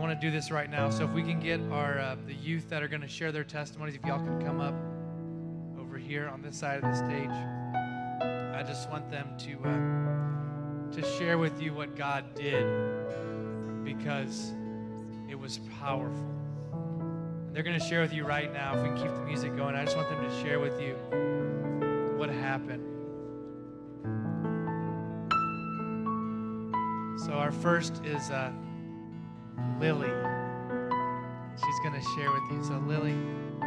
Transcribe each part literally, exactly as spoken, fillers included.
want to do this right now. So if we can get our uh, the youth that are going to share their testimonies, if y'all can come up over here on this side of the stage. I just want them to uh, to share with you what God did, because it was powerful. And they're going to share with you right now. If we can keep the music going, I just want them to share with you what happened. So our first is uh, Lily. She's going to share with you. So Lily.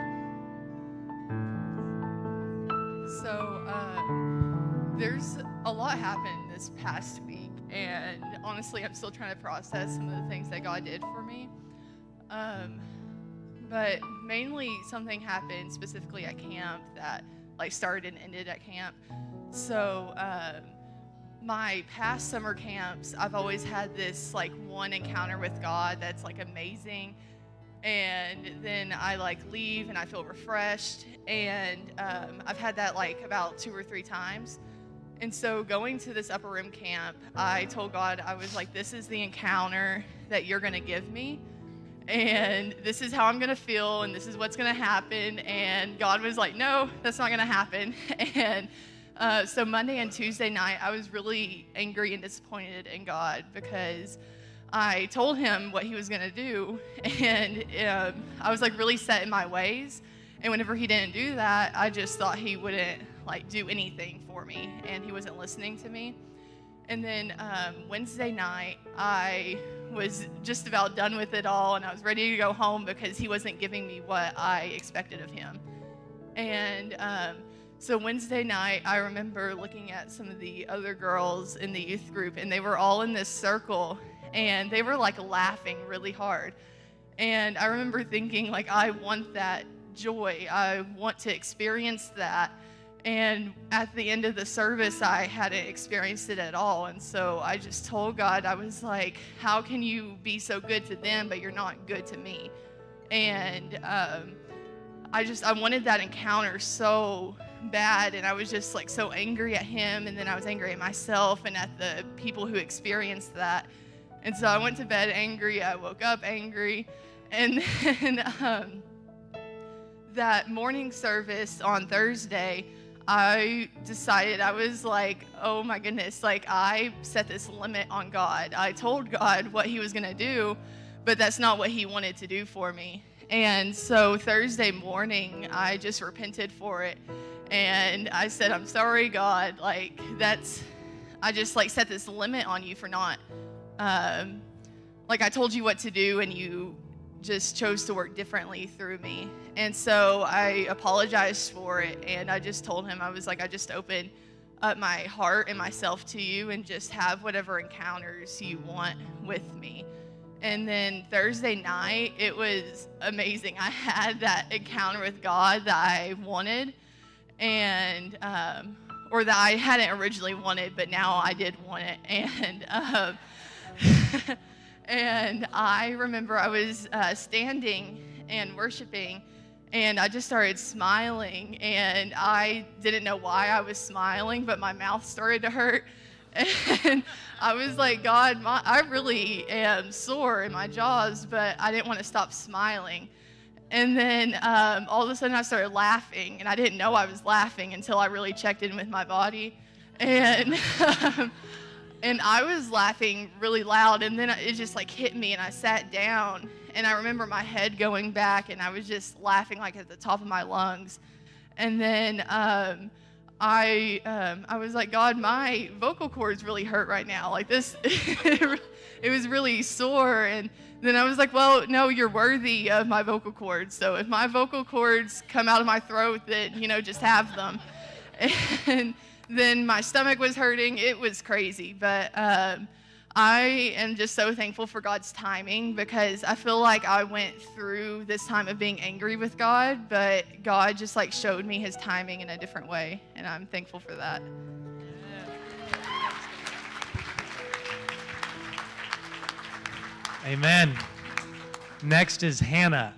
So uh, there's a lot happened this past week, and honestly, I'm still trying to process some of the things that God did for me. Um, but mainly something happened specifically at camp that like started and ended at camp. So um, my past summer camps, I've always had this like one encounter with God that's like amazing. And then I like leave and I feel refreshed. And um, I've had that like about two or three times. And so going to this upper room camp, I told God, I was like, this is the encounter that you're going to give me. And this is how I'm going to feel. And this is what's going to happen. And God was like, no, that's not going to happen. And uh, so Monday and Tuesday night, I was really angry and disappointed in God because I told him what he was going to do, and um, I was like really set in my ways, and whenever he didn't do that, I just thought he wouldn't like do anything for me, and he wasn't listening to me. And then um, Wednesday night, I was just about done with it all, and I was ready to go home because he wasn't giving me what I expected of him. And um, so Wednesday night, I remember looking at some of the other girls in the youth group, and they were all in this circle, and they were like laughing really hard. And I remember thinking, like, I want that joy. I want to experience that. And at the end of the service, I hadn't experienced it at all. And so I just told God, I was like, how can you be so good to them, but you're not good to me? And um, I just, I wanted that encounter so bad. And I was just like so angry at him. And then I was angry at myself and at the people who experienced that. And so I went to bed angry. I woke up angry. And then um, that morning service on Thursday, I decided, I was like, oh my goodness, like I set this limit on God. I told God what he was going to do, but that's not what he wanted to do for me. And so Thursday morning, I just repented for it. And I said, I'm sorry, God. Like that's, I just like set this limit on you for not, um, like I told you what to do and you just chose to work differently through me. And so I apologized for it, and I just told him, I was like, I just open up my heart and myself to you and just have whatever encounters you want with me. And then Thursday night, it was amazing. I had that encounter with God that I wanted, and um, or that I hadn't originally wanted, but now I did want it. And um, and I remember I was uh, standing and worshiping, and I just started smiling, and I didn't know why I was smiling, but my mouth started to hurt. And I was like, God, my, I really am sore in my jaws, but I didn't want to stop smiling. And then um, all of a sudden I started laughing, and I didn't know I was laughing until I really checked in with my body. And um, and I was laughing really loud, and then it just like hit me, and I sat down, and I remember my head going back, and I was just laughing like at the top of my lungs. And then um, I um, I was like, God, my vocal cords really hurt right now. Like this, it was really sore. And then I was like, well, no, you're worthy of my vocal cords. So if my vocal cords come out of my throat, then, you know, just have them. And then my stomach was hurting. It was crazy. But um, I am just so thankful for God's timing, because I feel like I went through this time of being angry with God, but God just like showed me his timing in a different way, and I'm thankful for that. Amen. Next is Hannah.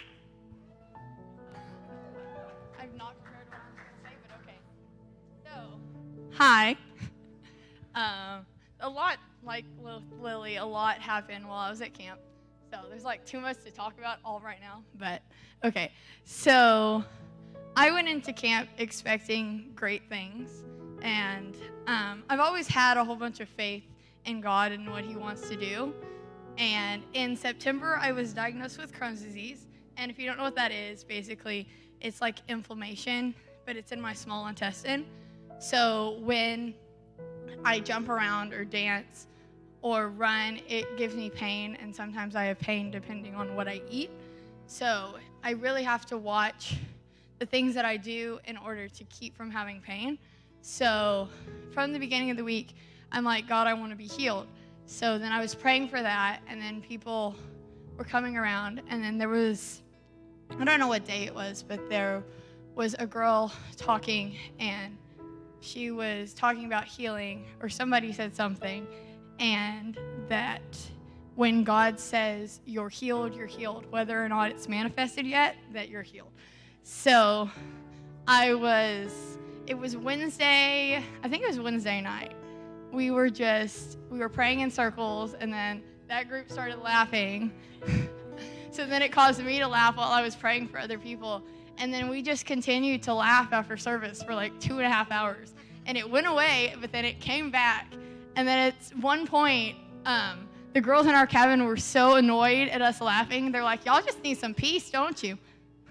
I've not prepared what I'm going to say, but okay. So, hi. Um, a lot, like Lily, a lot happened while I was at camp. So there's like too much to talk about all right now, but okay. So I went into camp expecting great things, and um, I've always had a whole bunch of faith in God and what he wants to do. And in September, I was diagnosed with Crohn's disease. And if you don't know what that is, basically, it's like inflammation, but it's in my small intestine. So when I jump around or dance or run, it gives me pain, and sometimes I have pain depending on what I eat. So I really have to watch the things that I do in order to keep from having pain. So from the beginning of the week, I'm like, God, I want to be healed. So then I was praying for that, and then people were coming around, and then there was, I don't know what day it was, but there was a girl talking, and she was talking about healing, or somebody said something, and that when God says you're healed, you're healed, whether or not it's manifested yet, that you're healed. So I was, it was Wednesday, I think it was Wednesday night. We were just, we were praying in circles, and then that group started laughing. So then it caused me to laugh while I was praying for other people. And then we just continued to laugh after service for like two and a half hours. And it went away, but then it came back. And then at one point, um, the girls in our cabin were so annoyed at us laughing. They're like, y'all just need some peace, don't you?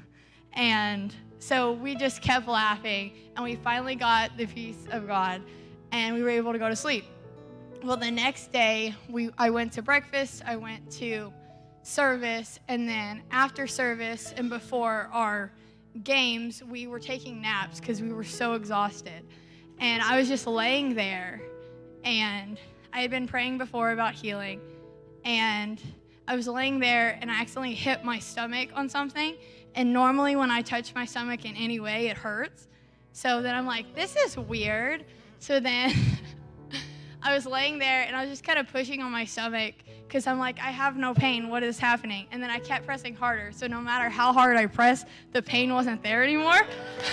And so we just kept laughing, and we finally got the peace of God, and we were able to go to sleep. Well, the next day, we I went to breakfast, I went to service, and then after service and before our games, we were taking naps because we were so exhausted. And I was just laying there, and I had been praying before about healing, and I was laying there, and I accidentally hit my stomach on something, and normally when I touch my stomach in any way, it hurts. So then I'm like, this is weird. So then I was laying there, and I was just kind of pushing on my stomach because I'm like, I have no pain. What is happening? And then I kept pressing harder. So no matter how hard I pressed, the pain wasn't there anymore.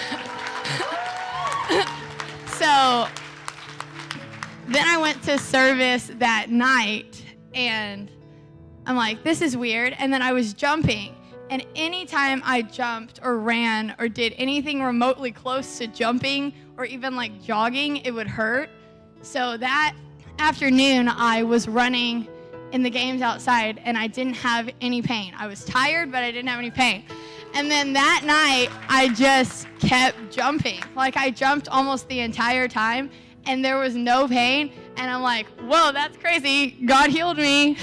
So then I went to service that night, and I'm like, this is weird. And then I was jumping. And anytime I jumped or ran or did anything remotely close to jumping or even like jogging, it would hurt. So that afternoon, I was running in the games outside, and I didn't have any pain. I was tired, but I didn't have any pain. And then that night, I just kept jumping. Like, I jumped almost the entire time, and there was no pain. And I'm like, whoa, that's crazy. God healed me.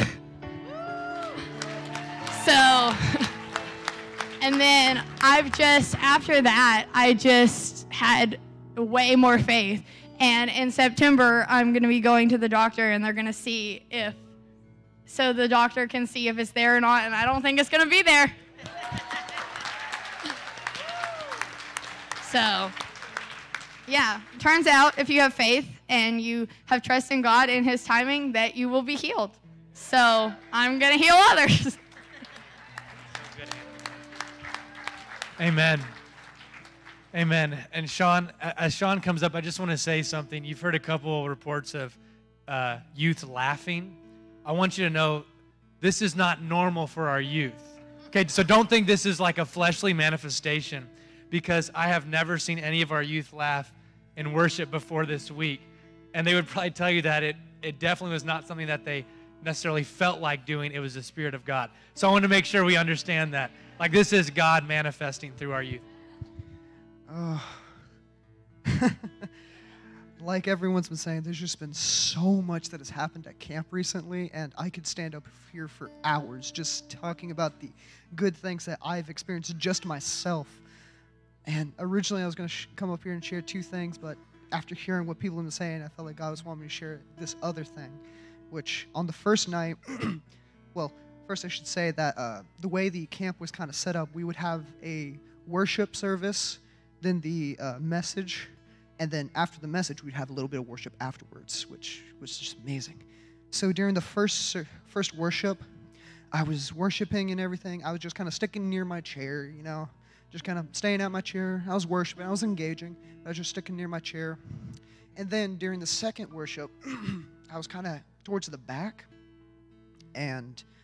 So, and then I've just, after that, I just had way more faith. And in September, I'm going to be going to the doctor, and they're going to see if, so the doctor can see if it's there or not, and I don't think it's going to be there. So, yeah, turns out if you have faith and you have trust in God and his timing, that you will be healed. So I'm going to heal others. Amen. Amen. And Sean, as Sean comes up, I just want to say something. You've heard a couple reports of uh, youth laughing. I want you to know this is not normal for our youth. Okay, so don't think this is like a fleshly manifestation, because I have never seen any of our youth laugh in worship before this week. And they would probably tell you that it, it definitely was not something that they necessarily felt like doing. It was the Spirit of God. So I want to make sure we understand that. Like, this is God manifesting through our youth. Oh. Like everyone's been saying, there's just been so much that has happened at camp recently, and I could stand up here for hours just talking about the good things that I've experienced just myself. And originally I was going to sh- come up here and share two things, but after hearing what people have been saying, I felt like God was wanting me to share this other thing, which on the first night, well, first I should say that uh, the way the camp was kind of set up, we would have a worship service, then the uh, message, and then after the message, we'd have a little bit of worship afterwards, which was just amazing. So during the first first worship, I was worshiping and everything. I was just kind of sticking near my chair, you know, just kind of staying at my chair. I was worshiping. I was engaging. I was just sticking near my chair. And then during the second worship, I was kind of towards the back, and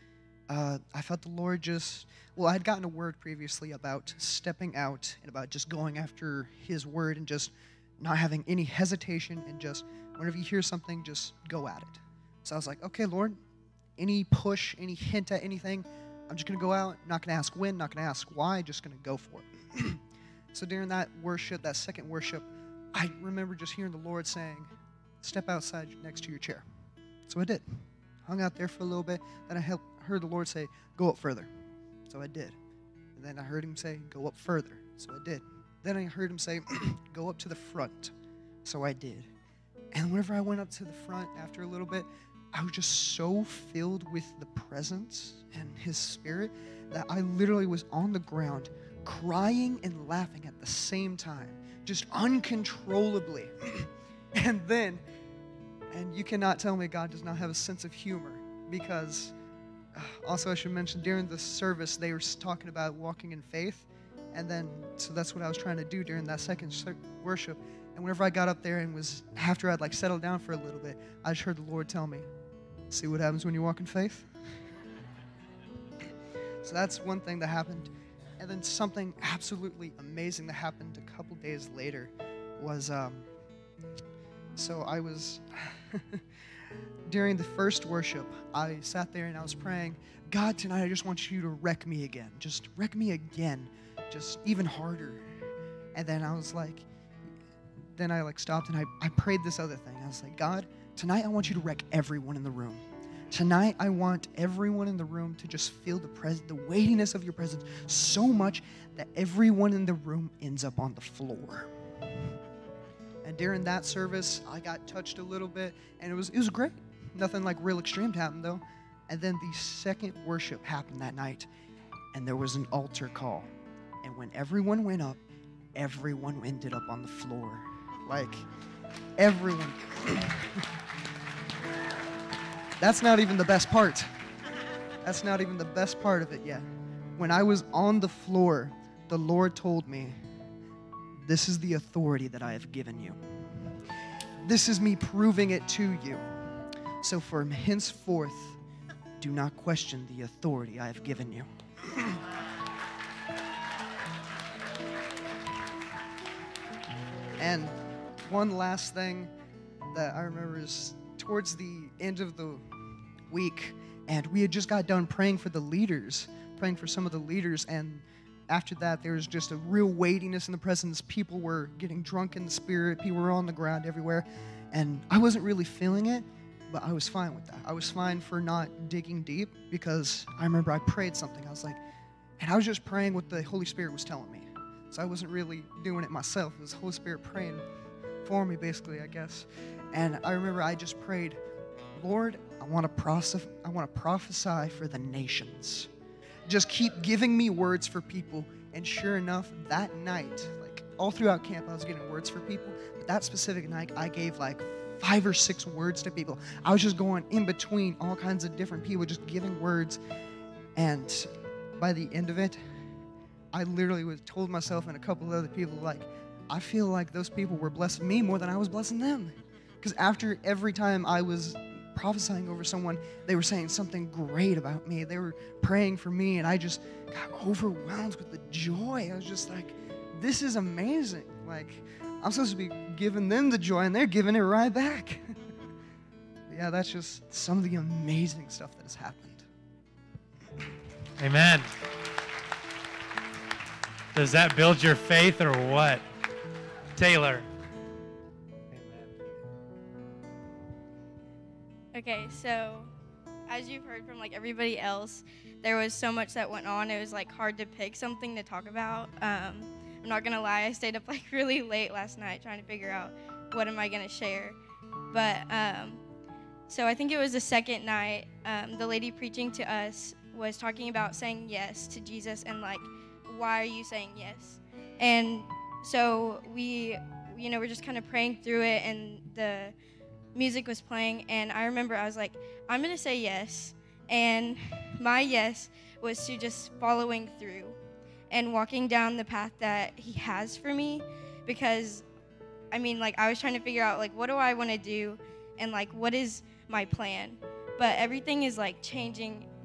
uh, I felt the Lord just, well, I had gotten a word previously about stepping out and about just going after His word and just not having any hesitation and just, whenever you hear something, just go at it. So I was like, okay, Lord, any push, any hint at anything, I'm just going to go out, not going to ask when, not going to ask why, just going to go for it. So during that worship, that second worship, I remember just hearing the Lord saying, step outside next to your chair. So I did. Hung out there for a little bit. Then I helped, heard the Lord say, go up further. So I did. And then I heard Him say, go up further. So I did. Then I heard Him say, go up to the front. So I did. And whenever I went up to the front after a little bit, I was just so filled with the presence and His Spirit that I literally was on the ground crying and laughing at the same time, just uncontrollably. And then, and you cannot tell me God does not have a sense of humor, because uh, also I should mention during the service they were talking about walking in faith, and then so that's what I was trying to do during that second worship. And whenever I got up there and was after I'd like settled down for a little bit, I just heard the Lord tell me, "See what happens when you walk in faith." So that's one thing that happened. And then something absolutely amazing that happened a couple days later was, um, so I was, during the first worship, I sat there and I was praying, God, tonight I just want you to wreck me again. Just wreck me again, just even harder. And then I was like, then I like stopped and I, I prayed this other thing. I was like, God, tonight I want you to wreck everyone in the room. Tonight, I want everyone in the room to just feel the pres- the weightiness of your presence so much that everyone in the room ends up on the floor. And during that service, I got touched a little bit, and it was it was great. Nothing like real extreme happened, though. And then the second worship happened that night, and there was an altar call. And when everyone went up, everyone ended up on the floor. Like, everyone. That's not even the best part. That's not even the best part of it yet. When I was on the floor, the Lord told me, this is the authority that I have given you. This is me proving it to you. So from henceforth, do not question the authority I have given you. And one last thing that I remember is towards the end of the week, and we had just got done praying for the leaders, praying for some of the leaders, and after that, there was just a real weightiness in the presence. People were getting drunk in the Spirit. People were on the ground everywhere, and I wasn't really feeling it, but I was fine with that. I was fine for not digging deep, because I remember I prayed something. I was like, and I was just praying what the Holy Spirit was telling me. So I wasn't really doing it myself. It was the Holy Spirit praying for me, basically, I guess. And I remember I just prayed, Lord, I want to prophes- I want to prophesy for the nations. Just keep giving me words for people. And sure enough, that night, like all throughout camp, I was getting words for people. But that specific night, I gave like five or six words to people. I was just going in between all kinds of different people, just giving words. And by the end of it, I literally was told myself and a couple of other people, like, I feel like those people were blessing me more than I was blessing them. Because after every time I was prophesying over someone, they were saying something great about me. They were praying for me, and I just got overwhelmed with the joy. I was just like, this is amazing. Like, I'm supposed to be giving them the joy, and they're giving it right back. Yeah, that's just some of the amazing stuff that has happened. Amen. Does that build your faith or what? Taylor. Okay, so as you've heard from like everybody else, there was so much that went on. It was like hard to pick something to talk about. Um, I'm not gonna lie, I stayed up like really late last night trying to figure out what am I gonna share. But um, so I think it was the second night. Um, the lady preaching to us was talking about saying yes to Jesus and like, why are you saying yes? And so we, you know, we're just kind of praying through it, and the music was playing, and I remember I was like, I'm going to say yes. And my yes was to just following through and walking down the path that he has for me, because, I mean, like, I was trying to figure out, like, what do I want to do, and, like, what is my plan? But everything is, like, changing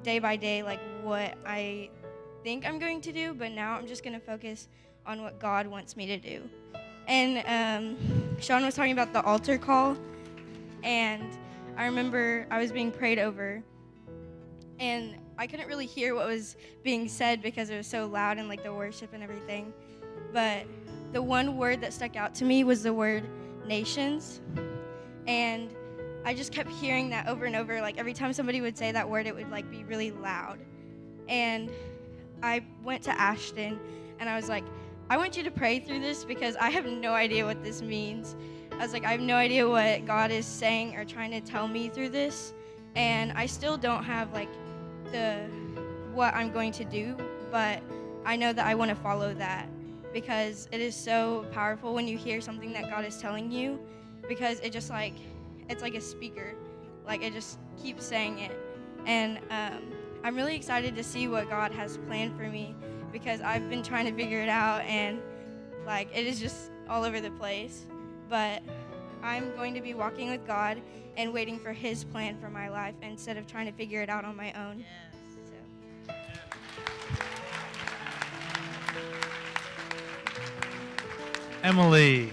day by day, like what I think I'm going to do, but now I'm just going to focus on what God wants me to do. And um, Sean was talking about the altar call, and I remember I was being prayed over, and I couldn't really hear what was being said because it was so loud and like the worship and everything. But the one word that stuck out to me was the word nations. And I just kept hearing that over and over. Like every time somebody would say that word, it would like be really loud. And I went to Ashton and I was like, I want you to pray through this because I have no idea what this means. I was like, I have no idea what God is saying or trying to tell me through this. And I still don't have like the what I'm going to do, but I know that I want to follow that because it is so powerful when you hear something that God is telling you, because it just like it's like a speaker, like it just keeps saying it. And um, I'm really excited to see what God has planned for me because I've been trying to figure it out, and like it is just all over the place. But I'm going to be walking with God and waiting for His plan for my life instead of trying to figure it out on my own. Yes. So. Emily.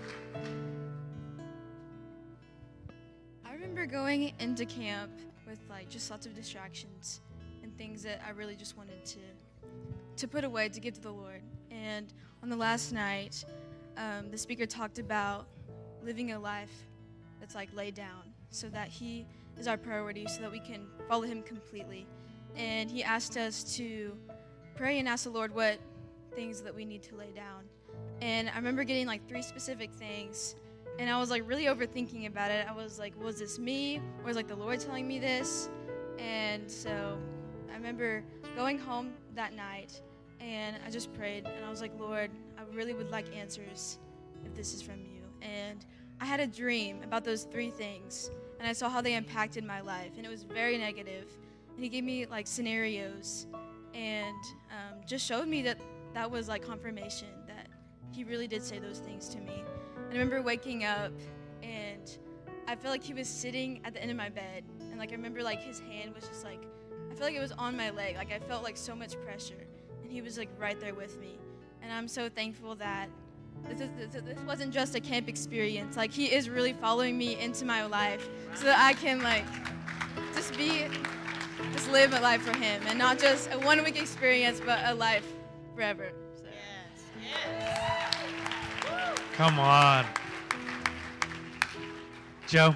I remember going into camp with like just lots of distractions and things that I really just wanted to to put away to give to the Lord. And on the last night, um, the speaker talked about living a life that's like laid down, so that He is our priority, so that we can follow Him completely. And He asked us to pray and ask the Lord what things that we need to lay down. And I remember getting like three specific things, and I was like really overthinking about it. I was like, was this me, or was like the Lord telling me this? And so I remember going home that night, and I just prayed, and I was like, Lord, I really would like answers if this is from you. And I had a dream about those three things, and I saw how they impacted my life, and it was very negative. And He gave me like scenarios, and um, just showed me that that was like confirmation that He really did say those things to me. And I remember waking up, and I felt like He was sitting at the end of my bed, and like I remember like His hand was just like, I felt like it was on my leg. Like I felt like so much pressure, and He was like right there with me. And I'm so thankful that This, is, this, this wasn't just a camp experience. Like He is really following me into my life so that I can like just be, just live a life for Him, and not just a one week experience, but a life forever. So. Yes, yes. Come on. Joe.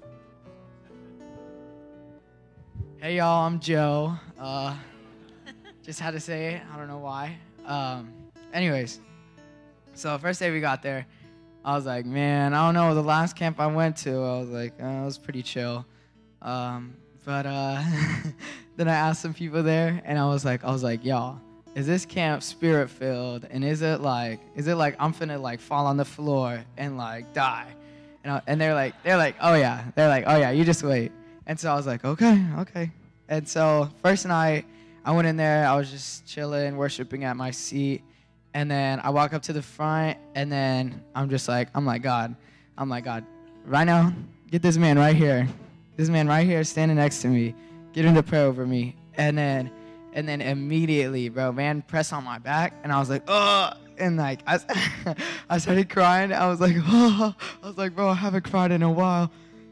Hey y'all, I'm Joe. Uh, just had to say it. I don't know why. Um, anyways. So first day we got there, I was like, man, I don't know. The last camp I went to, I was like, oh, it was pretty chill. Um, but uh, then I asked some people there, and I was like, I was like, y'all, is this camp spirit filled? And is it like, is it like I'm finna like fall on the floor and like die? And I, and they're like, they're like, oh yeah, they're like, oh yeah, you just wait. And so I was like, okay, okay. And so first night I went in there, I was just chilling, worshiping at my seat. And then I walk up to the front, and then I'm just like, I'm like, God, I'm like, God, right now, get this man right here. This man right here standing next to me. Get him to pray over me. And then and then immediately, bro, man pressed on my back, and I was like, oh, and like, I, I started crying. I was like, oh, I was like, bro, I haven't cried in a while.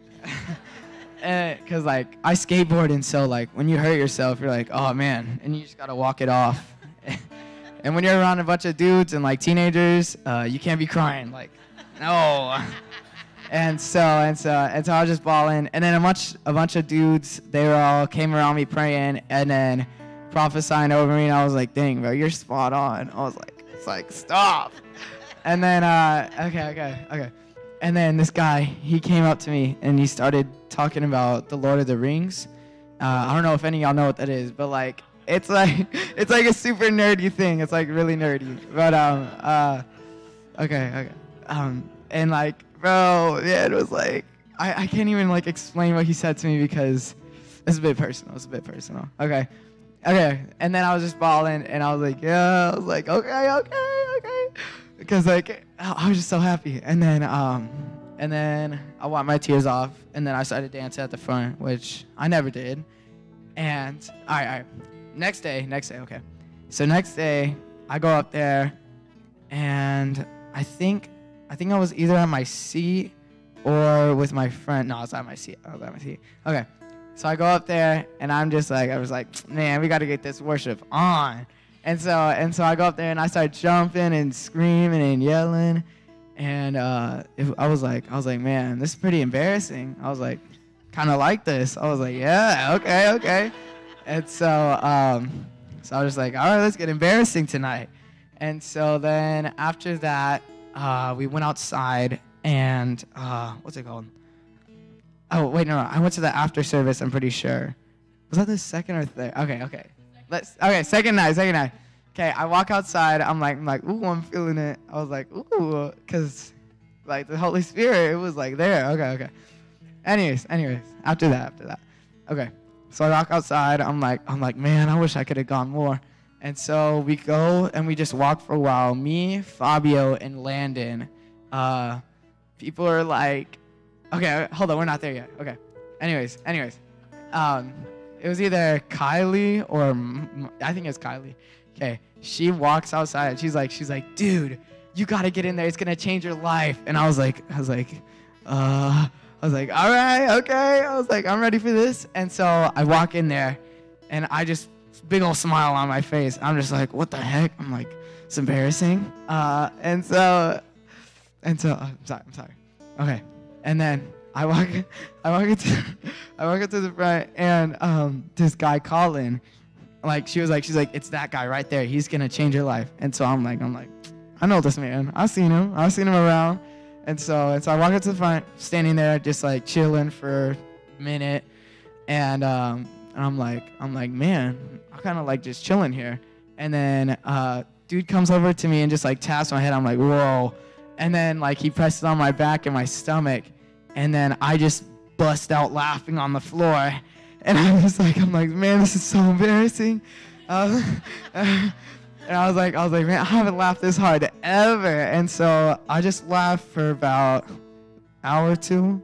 Because, like, I skateboard, and so, like, when you hurt yourself, you're like, oh, man, and you just got to walk it off. And when you're around a bunch of dudes and like teenagers, uh, you can't be crying, like, no. And so and so and so I was just bawling. And then a bunch a bunch of dudes, they were all came around me praying and then prophesying over me, and I was like, dang, bro, you're spot on. I was like, it's like stop. And then uh, okay, okay, okay. And then this guy, he came up to me and he started talking about the Lord of the Rings. Uh, I don't know if any of y'all know what that is, but like. It's like it's like a super nerdy thing. It's like really nerdy. But um uh okay, okay. Um and like bro, yeah, it was like I, I can't even like explain what he said to me because it's a bit personal. It's a bit personal. Okay. Okay. And then I was just bawling and I was like, yeah, I was like, okay, okay, okay. Because like I was just so happy. And then um and then I wiped my tears off, and then I started dancing at the front, which I never did. And all right, all right. Next day, next day, okay. So next day, I go up there, and I think, I think I was either at my seat or with my friend. No, I was at my seat. I was at my seat. Okay. So I go up there, and I'm just like, I was like, man, we got to get this worship on. And so, and so I go up there, and I start jumping and screaming and yelling, and uh, it, I was like, I was like, man, this is pretty embarrassing. I was like, kind of like this. I was like, yeah, okay, okay. And so, um, so I was like, all right, let's get embarrassing tonight. And so then after that, uh, we went outside, and uh, what's it called? Oh, wait, no, no, I went to the after service, I'm pretty sure. Was that the second or third? Okay, okay. Let's, okay, second night, second night. Okay, I walk outside, I'm like, I'm like, ooh, I'm feeling it. I was like, ooh, because, like, the Holy Spirit, it was, like, there. Okay, okay. Anyways, anyways, after that, after that. Okay, so I walk outside, I'm like, I'm like, man, I wish I could have gone more. And so we go, and we just walk for a while. Me, Fabio, and Landon. Uh, people are like, okay, hold on, we're not there yet. Okay. Anyways, anyways. Um, it was either Kylie or, M- I think it's Kylie. Okay, she walks outside, and she's like, she's like, dude, you gotta get in there. It's gonna change your life. And I was like, I was like, uh, I was like, all right, okay. I was like, I'm ready for this. And so I walk in there, and I just, big old smile on my face. I'm just like, what the heck? I'm like, it's embarrassing. Uh, and so, and so, I'm sorry, I'm sorry. Okay. And then I walk, I walk into, I walk into the front, and um, this guy Colin, like she was like, she's like, it's that guy right there. He's gonna change your life. And so I'm like, I'm like, I know this man. I've seen him. I've seen him around. And so, and so I walk up to the front, standing there, just like chilling for a minute, and um, and I'm like, I'm like, man, I kind of like just chilling here. And then uh, dude comes over to me and just like taps my head. I'm like, whoa. And then like he presses on my back and my stomach, and then I just bust out laughing on the floor. And I was like, I'm like, man, this is so embarrassing. Uh, and I was like, I was like, man, I haven't laughed this hard ever. And so I just laughed for about an hour or two.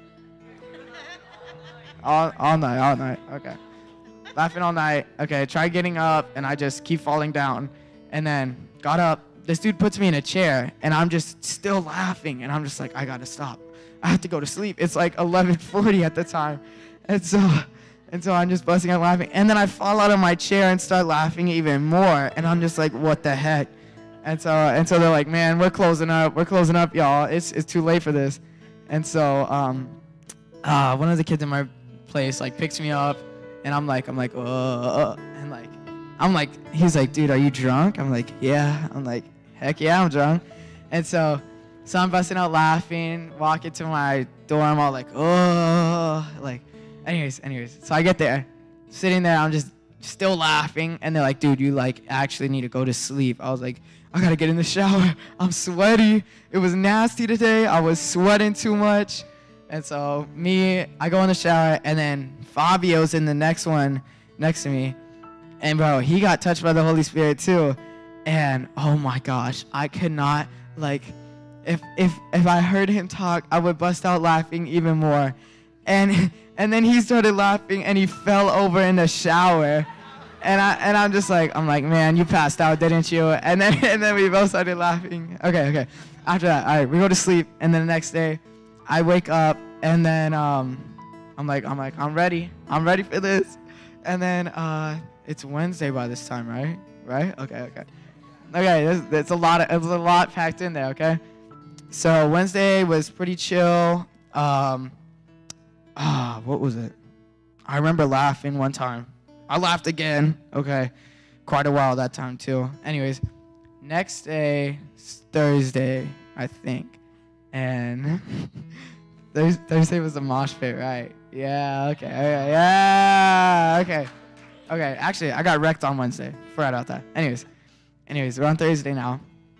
all, all night, all night. Okay. Laughing all night. Okay, try getting up, and I just keep falling down. And then got up. This dude puts me in a chair, and I'm just still laughing. And I'm just like, I got to stop. I have to go to sleep. It's like eleven forty at the time. And so... And so I'm just busting out laughing. And then I fall out of my chair and start laughing even more. And I'm just like, what the heck? And so and so they're like, man, we're closing up. We're closing up, y'all. It's it's too late for this. And so um, uh, one of the kids in my place like picks me up. And I'm like, I'm like, uh, and like, I'm like, he's like, dude, are you drunk? I'm like, yeah. I'm like, heck yeah, I'm drunk. And so, so I'm busting out laughing, walk into my dorm, all like, oh, like, Anyways, anyways, so I get there, sitting there, I'm just still laughing, and they're like, dude, you like actually need to go to sleep. I was like, I gotta get in the shower. I'm sweaty. It was nasty today. I was sweating too much. And so me, I go in the shower, and then Fabio's in the next one next to me. And bro, he got touched by the Holy Spirit too. And oh my gosh, I could not, like, if if if I heard him talk, I would bust out laughing even more. And and then he started laughing, and he fell over in the shower, and I and I'm just like, I'm like, man, you passed out, didn't you? And then and then we both started laughing. Okay, okay. After that, all right, we go to sleep, and then the next day, I wake up, and then um, I'm like, I'm like, I'm ready, I'm ready for this, and then uh, it's Wednesday by this time, right? Right? Okay, okay, okay. There's, there's a lot of there's a lot packed in there. Okay, so Wednesday was pretty chill. Um. Ah, what was it? I remember laughing one time. I laughed again. Okay. Quite a while that time, too. Anyways, next day, Thursday, I think. And Thursday was the mosh pit, right? Yeah, okay. Okay, yeah, okay. Okay, actually, I got wrecked on Wednesday. Forgot about that. Anyways, anyways, we're on Thursday now.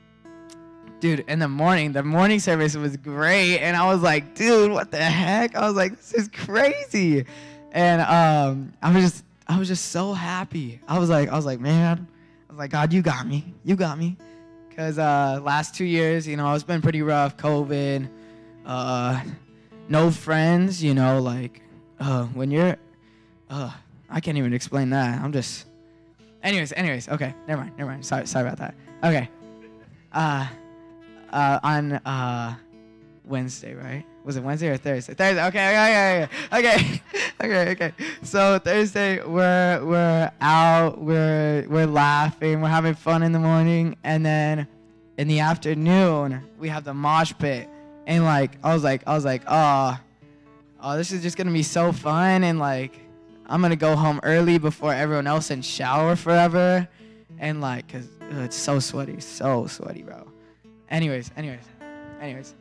Dude, in the morning, the morning service was great, and I was like, dude, what the heck? I was like, this is crazy, and um, I was just, I was just so happy. I was like, I was like, man, I was like, God, you got me, you got me, because uh, last two years, you know, it's been pretty rough. COVID, uh, no friends, you know, like uh, when you're, uh, I can't even explain that. I'm just. Anyways, anyways, okay, never mind, never mind. Sorry, sorry about that. Okay. Uh, uh, on uh, Wednesday, right? Was it Wednesday or Thursday? Thursday. Okay, okay, okay, okay, okay, okay. So Thursday, we're we're out, we're we're laughing, we're having fun in the morning, and then in the afternoon we have the mosh pit, and like I was like I was like, oh, oh, this is just gonna be so fun, and like I'm gonna go home early before everyone else and shower forever, and like, cause ugh, it's so sweaty, so sweaty, bro. Anyways, anyways, anyways.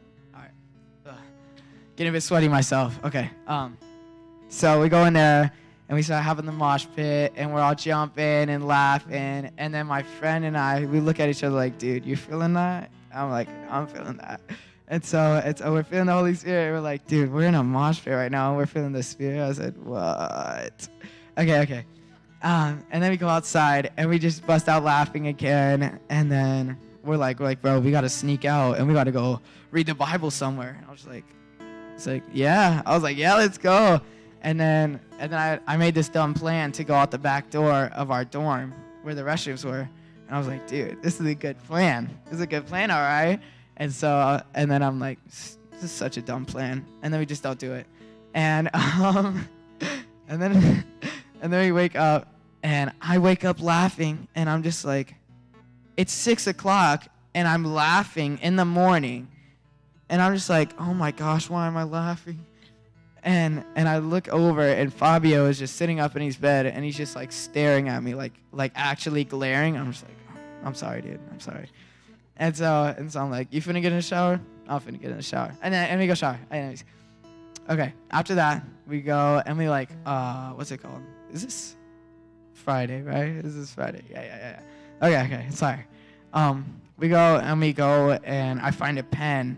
Getting a bit sweaty myself. Okay. Um, so we go in there and we start having the mosh pit and we're all jumping and laughing. And then my friend and I, we look at each other like, dude, you feeling that? I'm like, I'm feeling that. And so it's oh, we're feeling the Holy Spirit. We're like, dude, we're in a mosh pit right now. And we're feeling the Spirit. I said, what? Okay, okay. Um, and then we go outside and we just bust out laughing again. And then we're like, we're like, bro, we got to sneak out and we got to go read the Bible somewhere. And I was like, it's like, yeah. I was like, yeah, let's go. And then and then I, I made this dumb plan to go out the back door of our dorm where the restrooms were. And I was like, dude, this is a good plan. This is a good plan, all right? And so, and then I'm like, this is such a dumb plan. And then we just don't do it. And um, and then and then we wake up, and I wake up laughing, and I'm just like, it's six o'clock, and I'm laughing in the morning. And I'm just like, oh my gosh, why am I laughing? And and I look over, and Fabio is just sitting up in his bed, and he's just like staring at me, like like actually glaring. I'm just like, oh, I'm sorry, dude, I'm sorry. And so and so I'm like, you finna get in the shower? I'm finna get in the shower. And then and we go shower. Anyways, okay. After that, we go and we like, uh, what's it called? Is this Friday, right? Is this Friday? Yeah, yeah, yeah. yeah. Okay, okay. Sorry. Um, we go and we go, and I find a pen.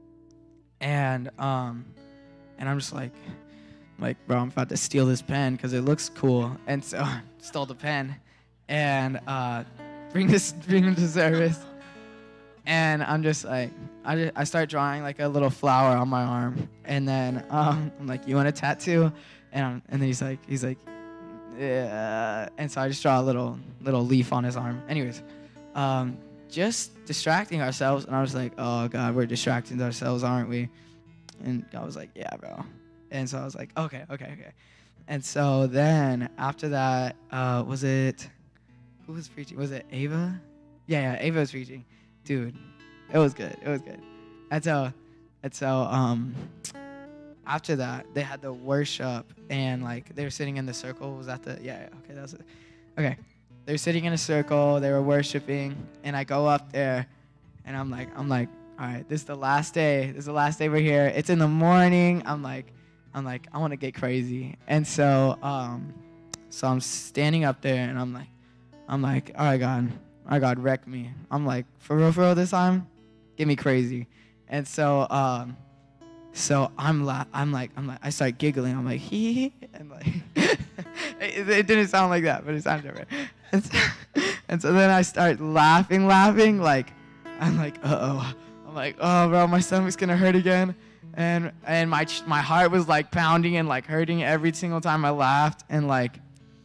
And um, and I'm just like, like, bro, I'm about to steal this pen because it looks cool. And so I stole the pen, and uh, bring this, bring it to service. And I'm just like, I just, I start drawing like a little flower on my arm, and then um, I'm like, you want a tattoo? And I'm, and then he's like, he's like, yeah. And so I just draw a little little leaf on his arm. Anyways, um. just distracting ourselves, and I was like, oh God, we're distracting ourselves, aren't we? And God was like, yeah, bro. And so I was like, okay, okay, okay. And so then after that, uh, was it, who was preaching? Was it Ava? Yeah, yeah, Ava was preaching. Dude, it was good, it was good. And so, and so um, after that, they had the worship, and like, they were sitting in the circle. Was that the, yeah, yeah, okay, that was it. Okay. They were sitting in a circle, they were worshiping, and I go up there, and I'm like, I'm like, all right, this is the last day. This is the last day we're here. It's in the morning. I'm like, I'm like, I want to get crazy. And so, um, so I'm standing up there, and I'm like, I'm like, all right, God, all right, God, wreck me. I'm like, for real, for real this time? Get me crazy. And so, um, so I'm la- I'm like, I'm like, I start giggling. I'm like, hee, and like, it, it didn't sound like that, but it sounded different. And so, and so then I start laughing, laughing, like, I'm like, uh-oh. I'm like, oh, bro, my stomach's going to hurt again. And and my my heart was, like, pounding and, like, hurting every single time I laughed. And, like,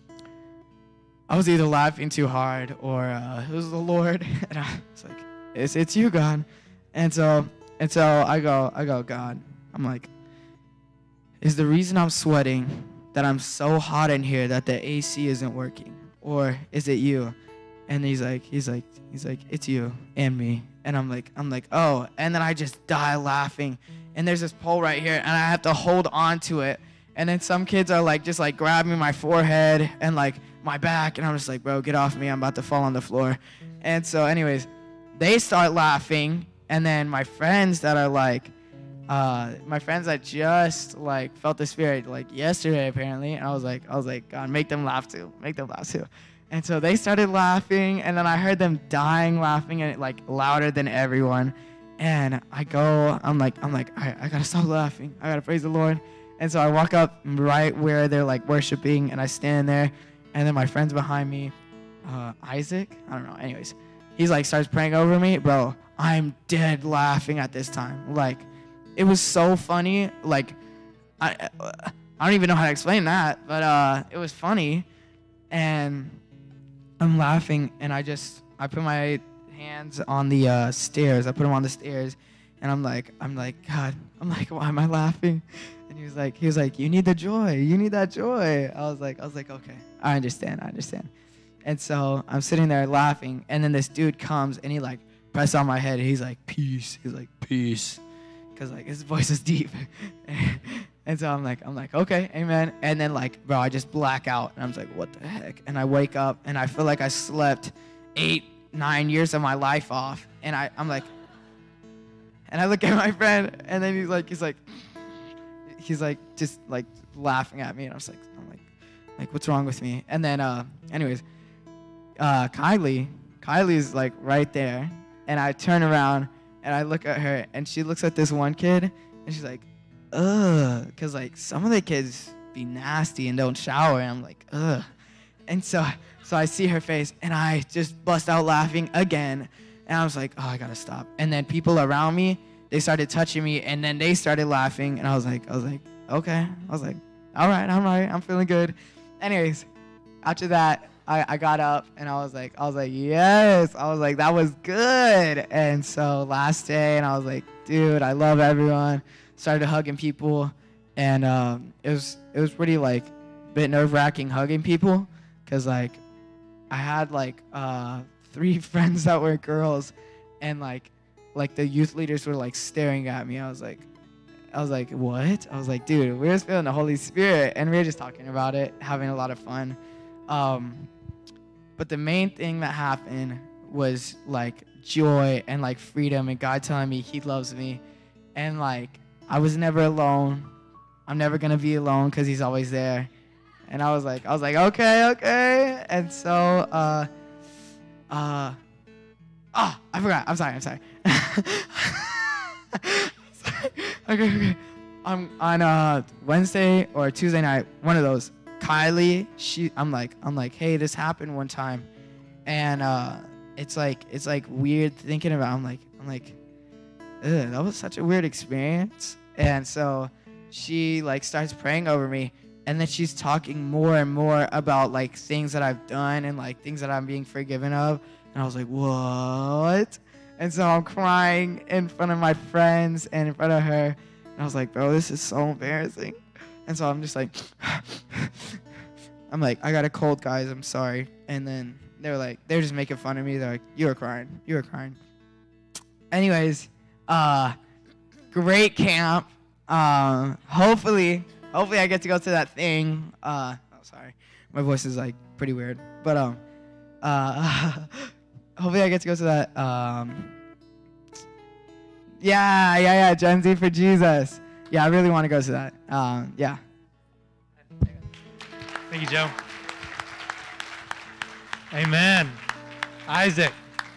I was either laughing too hard or uh, it was the Lord. And I was like, it's, it's you, God. And so, and so I go, I go, God, I'm like, is the reason I'm sweating that I'm so hot in here that the A C isn't working? Or is it you? And he's like, he's like, he's like, it's you and me. And I'm like, I'm like, oh. And then I just die laughing. And there's this pole right here, and I have to hold on to it. And then some kids are like, just like grabbing my forehead and like my back. And I'm just like, bro, get off me. I'm about to fall on the floor. And so anyways, they start laughing. And then my friends that are like, uh, my friends that just like felt the Spirit like yesterday apparently. And I was like, I was like, God, make them laugh too. Make them laugh too. And so they started laughing, and then I heard them dying laughing, and like louder than everyone. And I go, I'm like, I'm like, all right, I gotta stop laughing. I gotta praise the Lord. And so I walk up right where they're like worshiping, and I stand there. And then my friend's behind me, uh, Isaac, I don't know. Anyways, he's like starts praying over me, bro. I'm dead laughing at this time. Like, it was so funny. Like, I, uh, I don't even know how to explain that, but uh, it was funny. And I'm laughing, and I just, I put my hands on the uh, stairs. I put them on the stairs, and I'm like, I'm like, God, I'm like, why am I laughing? And he was like, he was like, you need the joy. You need that joy. I was like, I was like, okay, I understand, I understand. And so I'm sitting there laughing, and then this dude comes, and he like presses on my head, and he's like, peace. He's like, peace, because like his voice is deep. And so I'm like, I'm like, okay, amen. And then like, bro, I just black out, and I'm just like, what the heck? And I wake up, and I feel like I slept eight, nine years of my life off, and I, I'm like, and I look at my friend, and then he's like, he's like, he's like, just like laughing at me, and I was like, I'm like, like, what's wrong with me? And then, uh, anyways, uh, Kylie, Kylie's like right there, and I turn around, and I look at her, and she looks at this one kid, and she's like, ugh, because like some of the kids be nasty and don't shower, and I'm like, ugh. And so so I see her face, and I just bust out laughing again, and I was like, oh, I gotta stop. And then people around me, they started touching me, and then they started laughing, and I was like, I was like, okay. I was like, all right, I'm all right, I'm feeling good. Anyways, after that, I, I got up, and I was like, I was like, yes. I was like, that was good. And so last day, and I was like, dude, I love everyone. Started hugging people, and um, it was it was pretty like a bit nerve-wracking hugging people, because like I had like uh, three friends that were girls, and like like the youth leaders were like staring at me. I was like, I was like, what? I was like, dude, we're just feeling the Holy Spirit, and we were just talking about it, having a lot of fun. Um, but the main thing that happened was like joy and like freedom, and God telling me He loves me, and like I was never alone. I'm never gonna be alone because He's always there. And I was like, I was like, okay, okay. And so, uh, uh, oh, I forgot. I'm sorry. I'm sorry. sorry. Okay, okay. Um, on uh Wednesday or Tuesday night, one of those, Kylie, she, I'm like, I'm like, hey, this happened one time, and uh, it's like, it's like weird thinking about. I'm like, I'm like. Ugh, that was such a weird experience. And so she like starts praying over me, and then she's talking more and more about like things that I've done and like things that I'm being forgiven of. And I was like, what? And so I'm crying in front of my friends and in front of her. And I was like, bro, this is so embarrassing. And so I'm just like, I'm like, I got a cold, guys. I'm sorry. And then they were like, they were just making fun of me. They're like, you were crying. You were crying. Anyways, Uh, great camp. Um, hopefully, hopefully I get to go to that thing. Uh, oh, sorry, my voice is like pretty weird. But um, uh, hopefully I get to go to that. Um, yeah, yeah, yeah. Gen Z for Jesus. Yeah, I really want to go to that. Um, yeah. Thank you, Joe. Amen. Isaac.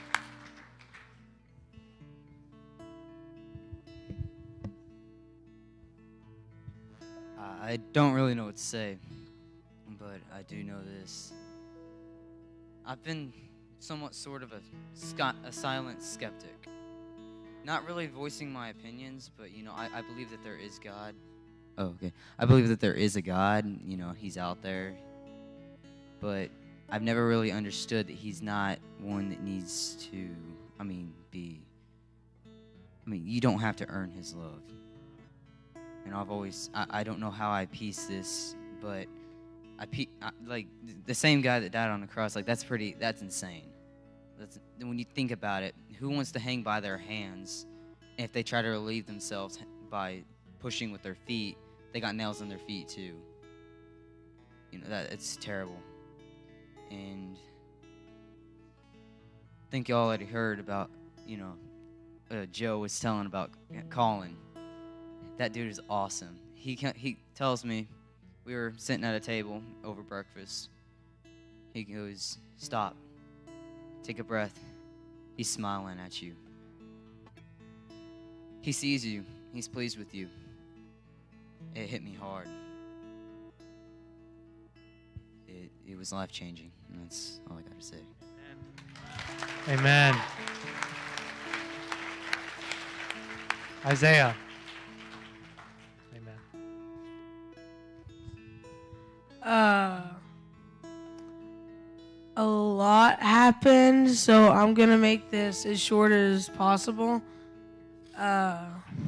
I don't really know what to say, but I do know this. I've been somewhat sort of a, sc- a silent skeptic. Not really voicing my opinions, but, you know, I, I believe that there is God. Oh, okay. I believe that there is a God. You know, He's out there. But I've never really understood that He's not one that needs to, I mean, be... I mean, you don't have to earn His love. And I've always, I, I don't know how I piece this, but I, pe- I like the same guy that died on the cross, like that's pretty, that's insane. That's, when you think about it, who wants to hang by their hands? And if they try to relieve themselves by pushing with their feet, they got nails in their feet too. You know, that it's terrible. And I think you already heard about, you know, uh, Joe was telling about Colin. That dude is awesome. He can, he tells me, we were sitting at a table over breakfast. He goes, stop, take a breath. He's smiling at you. He sees you. He's pleased with you. It hit me hard. It, it was life-changing, and that's all I got to say. Amen. Isaiah. Amen. Uh, a lot happened, so I'm gonna make this as short as possible. Uh,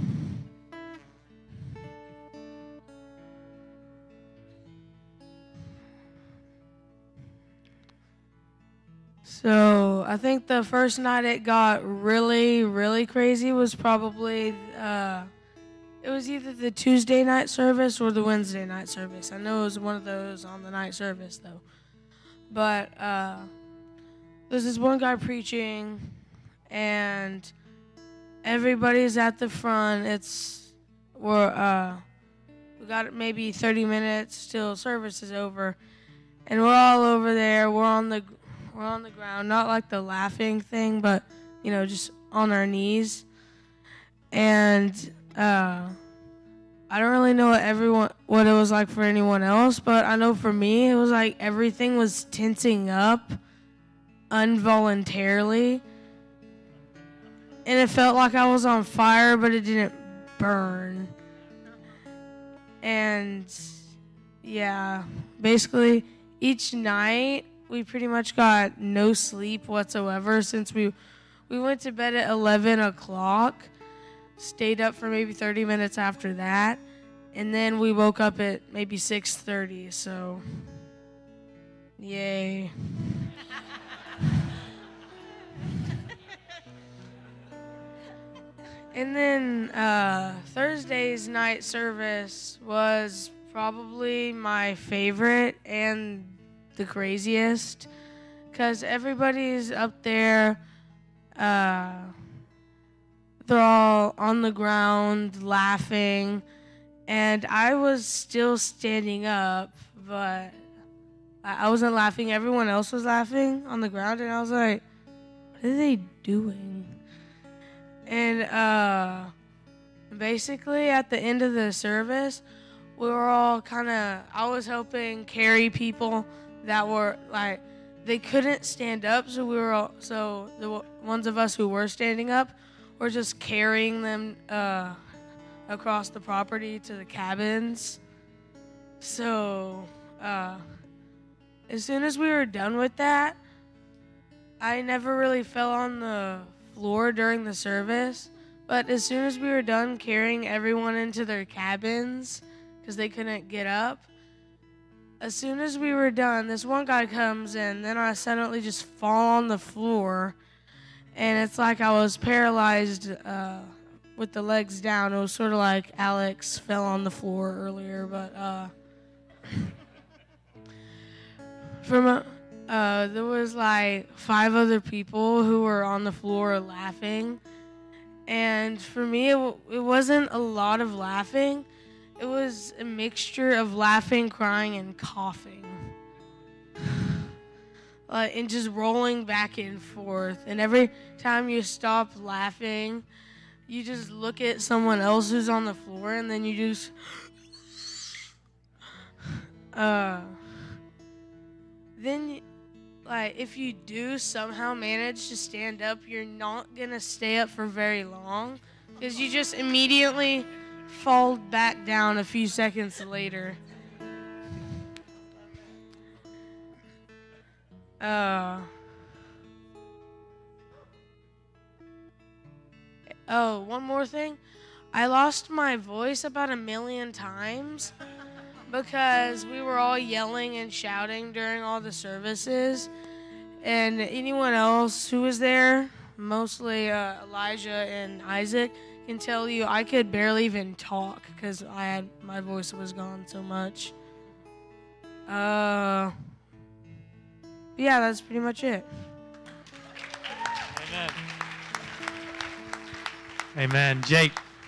so I think the first night it got really, really crazy was probably uh, it was either the Tuesday night service or the Wednesday night service. I know it was one of those on the night service though. But uh, there's this one guy preaching, and everybody's at the front. It's we're uh, we got maybe thirty minutes till service is over, and we're all over there. We're on the we're on the ground, not like the laughing thing, but you know, just on our knees. And uh, I don't really know what everyone what it was like for anyone else, but I know for me it was like everything was tensing up involuntarily, and it felt like I was on fire, but it didn't burn. And yeah, basically each night we pretty much got no sleep whatsoever since we we went to bed at eleven o'clock. Stayed up for maybe thirty minutes after that, and then we woke up at maybe six thirty, so yay. And then uh, Thursday's night service was probably my favorite and the craziest, because everybody's up there, uh, they're all on the ground laughing, and I was still standing up, but I wasn't laughing. Everyone else was laughing on the ground, and I was like, what are they doing? And uh, basically at the end of the service, we were all kind of, I was helping carry people that were like, they couldn't stand up, so we were all, so the ones of us who were standing up, we're just carrying them uh, across the property to the cabins. So, uh, as soon as we were done with that, I never really fell on the floor during the service. But as soon as we were done carrying everyone into their cabins, because they couldn't get up, as soon as we were done, this one guy comes in, then I suddenly just fall on the floor. And it's like I was paralyzed uh, with the legs down. It was sort of like Alex fell on the floor earlier. But uh, from a, uh, there was like five other people who were on the floor laughing. And for me, it, w- it wasn't a lot of laughing. It was a mixture of laughing, crying, and coughing. Uh, and just rolling back and forth. And every time you stop laughing, you just look at someone else who's on the floor, and then you just... Uh, then, like, if you do somehow manage to stand up, you're not going to stay up for very long, because you just immediately fall back down a few seconds later. Uh, oh, one more thing. I lost my voice about a million times because we were all yelling and shouting during all the services. And anyone else who was there, mostly uh, Elijah and Isaac, can tell you I could barely even talk because I had my voice was gone so much. Uh... Yeah, that's pretty much it. Amen. Amen. Jake.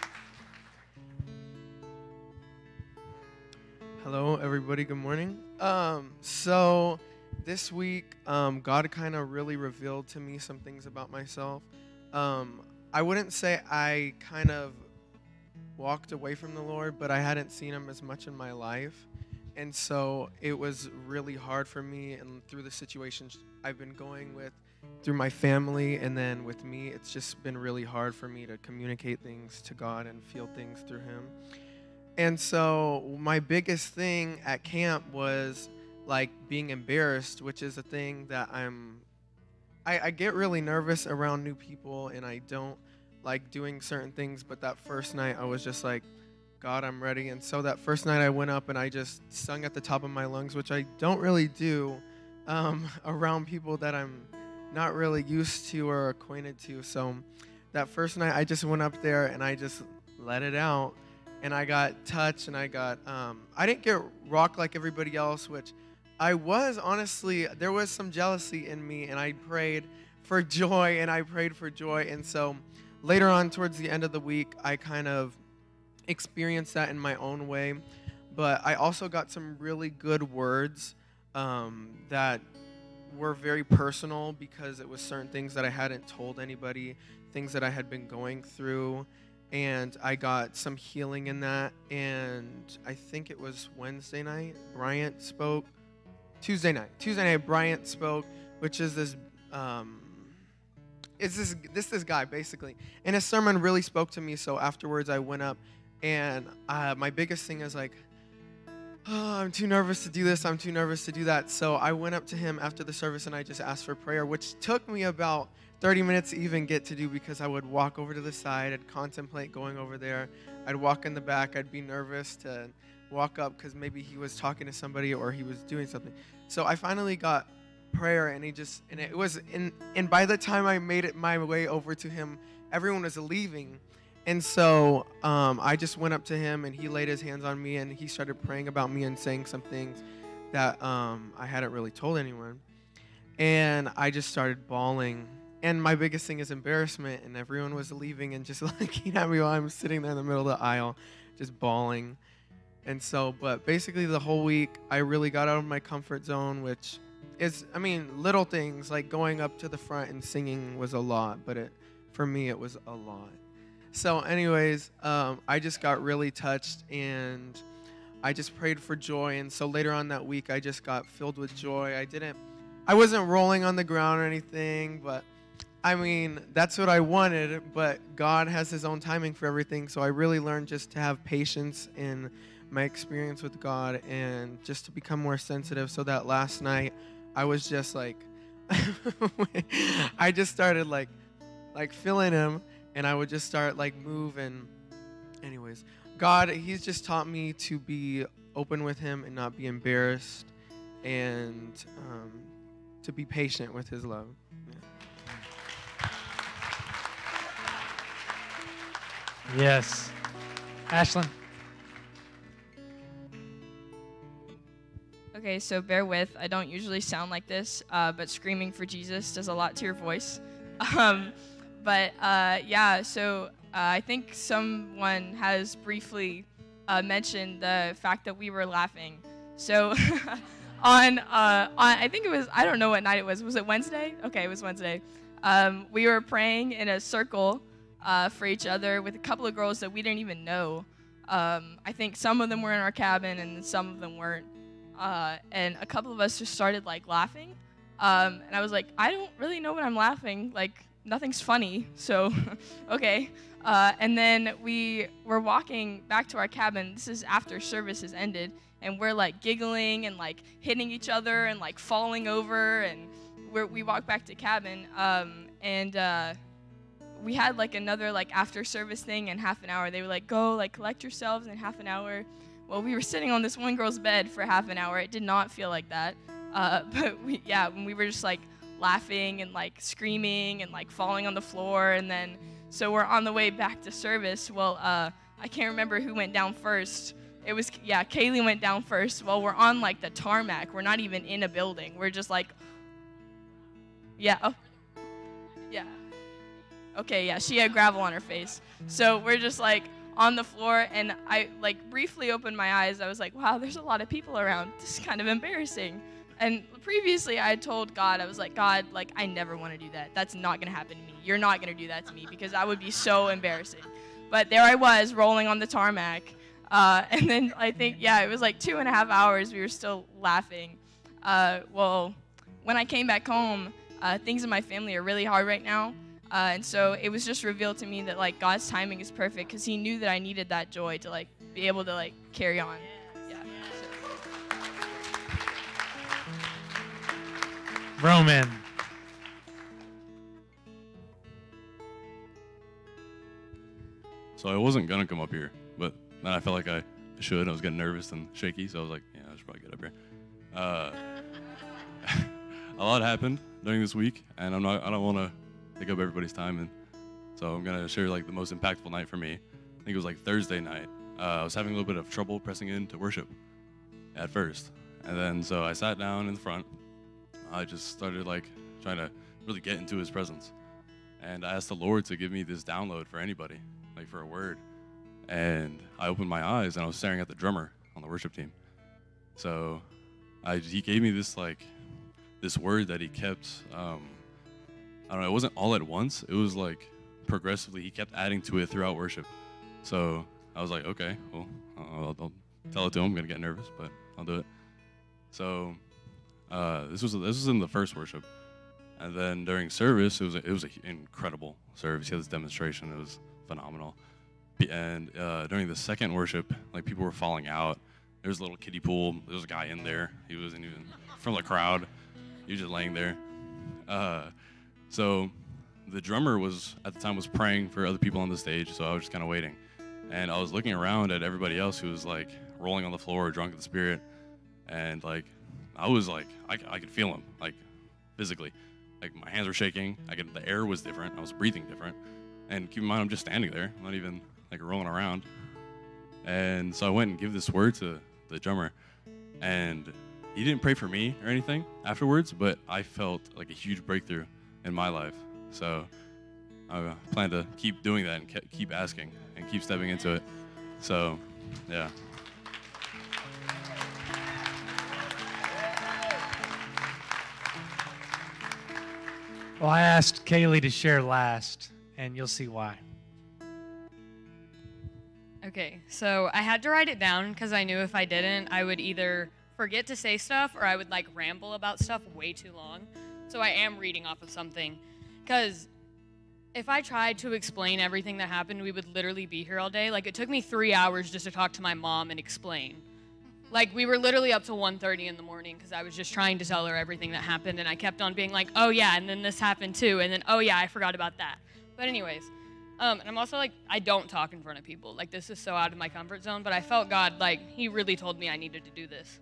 Hello, everybody. Good morning. Um, so this week, um, God kind of really revealed to me some things about myself. Um, I wouldn't say I kind of walked away from the Lord, but I hadn't seen him as much in my life. And so it was really hard for me, and through the situations I've been going with, through my family, and then with me, it's just been really hard for me to communicate things to God and feel things through him. And so my biggest thing at camp was like being embarrassed, which is a thing that I'm, I, I get really nervous around new people and I don't like doing certain things. But that first night I was just like, God, I'm ready. And so that first night I went up and I just sung at the top of my lungs, which I don't really do um, around people that I'm not really used to or acquainted to. So that first night I just went up there and I just let it out. And I got touched and I got, um, I didn't get rocked like everybody else, which I was, honestly, there was some jealousy in me, and I prayed for joy, and I prayed for joy. And so later on, towards the end of the week, I kind of experienced that in my own way. But I also got some really good words um, that were very personal because it was certain things that I hadn't told anybody, things that I had been going through. And I got some healing in that. And I think it was Wednesday night, Bryant spoke. Tuesday night. Tuesday night, Bryant spoke, which is this, um, it's this, this, this guy, basically. And his sermon really spoke to me. So afterwards, I went up. And uh, my biggest thing is like, oh, I'm too nervous to do this. I'm too nervous to do that. So I went up to him after the service, and I just asked for prayer, which took me about thirty minutes to even get to do because I would walk over to the side. I'd contemplate going over there. I'd walk in the back. I'd be nervous to walk up because maybe he was talking to somebody or he was doing something. So I finally got prayer, and he just, and it was, in, and by the time I made it my way over to him, everyone was leaving. And so um, I just went up to him, and he laid his hands on me, and he started praying about me and saying some things that um, I hadn't really told anyone. And I just started bawling. And my biggest thing is embarrassment, and everyone was leaving and just looking at me while I'm sitting there in the middle of the aisle, just bawling. And so, but basically the whole week, I really got out of my comfort zone, which is, I mean, little things, like going up to the front and singing was a lot, but it, for me, it was a lot. So anyways, um, I just got really touched, and I just prayed for joy. And so later on that week, I just got filled with joy. I didn't, I wasn't rolling on the ground or anything, but I mean, that's what I wanted, but God has his own timing for everything. So I really learned just to have patience in my experience with God and just to become more sensitive, so that last night I was just like, I just started like, like feeling him, and I would just start like move. And anyways, God, he's just taught me to be open with him and not be embarrassed, and um, to be patient with his love. Yes. Ashlyn. Okay, so bear with. I don't usually sound like this, uh, but screaming for Jesus does a lot to your voice. Um, but uh, yeah, so uh, I think someone has briefly uh, mentioned the fact that we were laughing. So on, uh, on, I think it was, I don't know what night it was. Was it Wednesday? Okay, it was Wednesday. Um, we were praying in a circle uh, for each other with a couple of girls that we didn't even know. Um, I think some of them were in our cabin and some of them weren't. Uh, and a couple of us just started like laughing. Um, and I was like, I don't really know what I'm laughing. Like, nothing's funny. So, okay. Uh, and then we were walking back to our cabin. This is after service has ended. And we're like giggling and like hitting each other and like falling over. And we're, we walked back to cabin. Um, and uh, we had like another like after service thing in half an hour. They were like, go like collect yourselves in half an hour. Well, we were sitting on this one girl's bed for half an hour. It did not feel like that. Uh, but we, yeah, when we were just like laughing and like screaming and like falling on the floor. And then, so we're on the way back to service. Well, uh, I can't remember who went down first. It was, yeah, Kaylee went down first. Well, we're on like the tarmac. We're not even in a building. We're just like, yeah, oh, yeah. Okay, yeah, she had gravel on her face. So we're just like, on the floor, and I like briefly opened my eyes. I was like, wow, there's a lot of people around. This is kind of embarrassing. And previously I had told God, I was like, God, like I never want to do that. That's not going to happen to me. You're not going to do that to me because that would be so embarrassing. But there I was rolling on the tarmac. Uh, and then I think, yeah, it was like two and a half hours. We were still laughing. Uh, well, when I came back home, uh, things in my family are really hard right now. Uh, and so it was just revealed to me that like God's timing is perfect because he knew that I needed that joy to like be able to like carry on. Yeah. Roman. So I wasn't gonna come up here, but then I felt like I should. I was getting nervous and shaky, so I was like, yeah, I should probably get up here. Uh, a lot happened during this week, and I'm not. I don't want to take up everybody's time, and so I'm gonna share like the most impactful night for me. I think it was like Thursday night. Uh, I was having a little bit of trouble pressing into worship at first, and then so I sat down in the front. I just started like trying to really get into His presence, and I asked the Lord to give me this download for anybody, like for a word. And I opened my eyes and I was staring at the drummer on the worship team. So I, he gave me this like this word that he kept. Um, I don't know. It wasn't all at once. It was like progressively. He kept adding to it throughout worship. So I was like, okay, well, I'll, I'll tell it to him. I'm gonna get nervous, but I'll do it. So uh, this was this was in the first worship, and then during service, it was a, it was an incredible service. He had this demonstration. It was phenomenal. And uh, during the second worship, like people were falling out. There was a little kiddie pool. There was a guy in there. He wasn't even from the crowd. He was just laying there. Uh, so the drummer was at the time was praying for other people on the stage. So I was just kind of waiting, and I was looking around at everybody else who was like rolling on the floor, drunk in the spirit, and like I was like I, I could feel him like physically, like my hands were shaking. I could the air was different. I was breathing different, and keep in mind I'm just standing there. I'm not even like rolling around. And so I went and gave this word to the drummer, and he didn't pray for me or anything afterwards, but I felt like a huge breakthrough in my life. So I plan to keep doing that and ke- keep asking and keep stepping into it. So, yeah. Well, I asked Kaylee to share last, and you'll see why. Okay, so I had to write it down because I knew if I didn't, I would either forget to say stuff or I would like ramble about stuff way too long. So I am reading off of something because if I tried to explain everything that happened, we would literally be here all day. Like it took me three hours just to talk to my mom and explain. Like we were literally up till one thirty in the morning because I was just trying to tell her everything that happened, and I kept on being like, oh yeah, and then this happened too, and then oh yeah, I forgot about that. But anyways, Um, and I'm also like, I don't talk in front of people. Like, this is so out of my comfort zone, but I felt God, like, He really told me I needed to do this.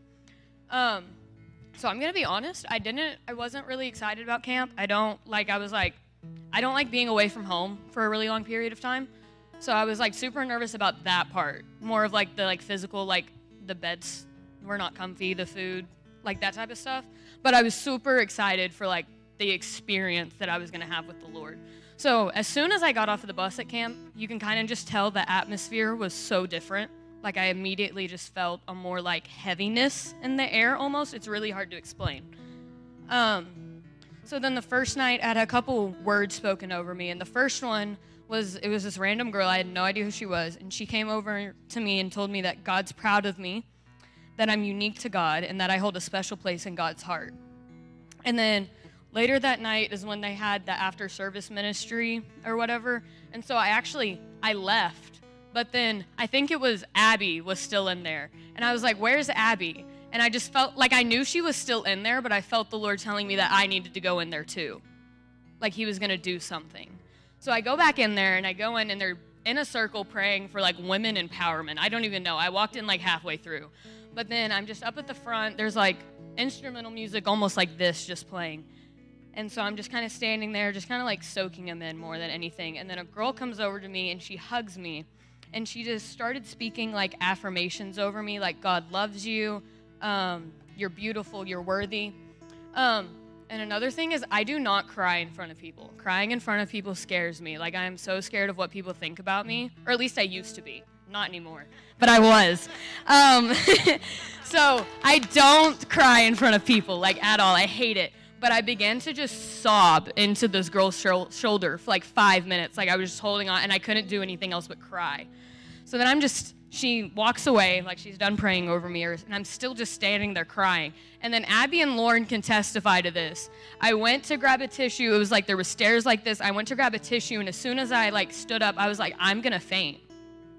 Um, so I'm going to be honest. I didn't, I wasn't really excited about camp. I don't, like, I was like, I don't like being away from home for a really long period of time. So I was, like, super nervous about that part. More of, like, the, like, physical, like, the beds were not comfy, the food, like, that type of stuff. But I was super excited for, like, the experience that I was going to have with the Lord. So as soon as I got off of the bus at camp, you can kind of just tell the atmosphere was so different. Like I immediately just felt a more like heaviness in the air almost. It's really hard to explain. Um, so then the first night I had a couple words spoken over me. And the first one was, it was this random girl. I had no idea who she was. And she came over to me and told me that God's proud of me, that I'm unique to God, and that I hold a special place in God's heart. And then later that night is when they had the after service ministry or whatever. And so I actually, I left. But then I think it was Abby was still in there. And I was like, where's Abby? And I just felt like I knew she was still in there, but I felt the Lord telling me that I needed to go in there too. Like He was going to do something. So I go back in there and I go in and they're in a circle praying for like women empowerment. I don't even know. I walked in like halfway through. But then I'm just up at the front. There's like instrumental music almost like this just playing. And so I'm just kind of standing there, just kind of like soaking them in more than anything. And then a girl comes over to me and she hugs me. And she just started speaking like affirmations over me, like God loves you, um, you're beautiful, you're worthy. Um, and another thing is I do not cry in front of people. Crying in front of people scares me. Like I am so scared of what people think about me, or at least I used to be. Not anymore, but I was. Um, so I don't cry in front of people, like at all. I hate it. But I began to just sob into this girl's sh- shoulder for like five minutes. Like I was just holding on and I couldn't do anything else but cry. So then I'm just, she walks away like she's done praying over me, or, and I'm still just standing there crying. And then Abby and Lauren can testify to this. I went to grab a tissue. It was like there were stairs like this. I went to grab a tissue, and as soon as I like stood up, I was like, I'm going to faint.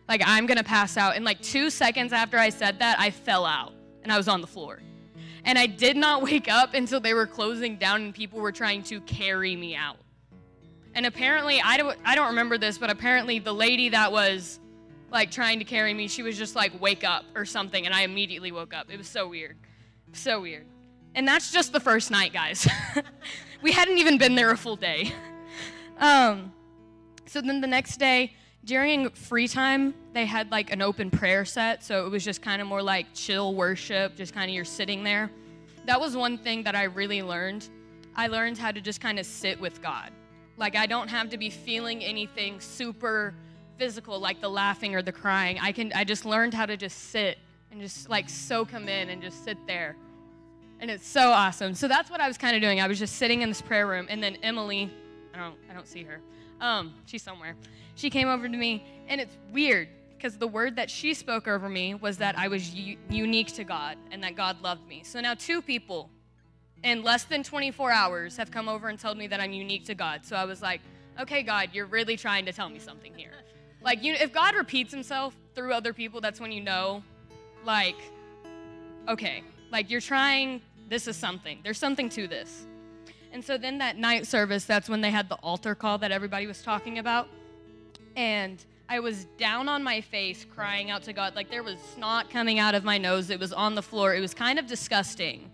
Like, I'm going to pass out. And like two seconds after I said that, I fell out and I was on the floor. And I did not wake up until they were closing down and people were trying to carry me out. And apparently, I don't, I don't remember this, but apparently the lady that was like trying to carry me, she was just like, wake up or something. And I immediately woke up. It was so weird. So weird. And that's just the first night, guys. We hadn't even been there a full day. Um, so then the next day, during free time, they had like an open prayer set. So it was just kind of more like chill worship, just kind of you're sitting there. That was one thing that I really learned. I learned how to just kind of sit with God. Like, I don't have to be feeling anything super physical, like the laughing or the crying. I can, I just learned how to just sit and just like soak them in and just sit there. And it's so awesome. So that's what I was kind of doing. I was just sitting in this prayer room, and then Emily, I don't, I don't see her. Um, she's somewhere. She came over to me, and it's weird because the word that she spoke over me was that I was u- unique to God and that God loved me. So now two people in less than twenty-four hours have come over and told me that I'm unique to God. So I was like, okay, God, you're really trying to tell me something here. Like, you, if God repeats himself through other people, that's when you know, like, okay, like you're trying, this is something. There's something to this. And so then that night service, that's when they had the altar call that everybody was talking about. And I was down on my face crying out to God. Like, there was snot coming out of my nose. It was on the floor. It was kind of disgusting.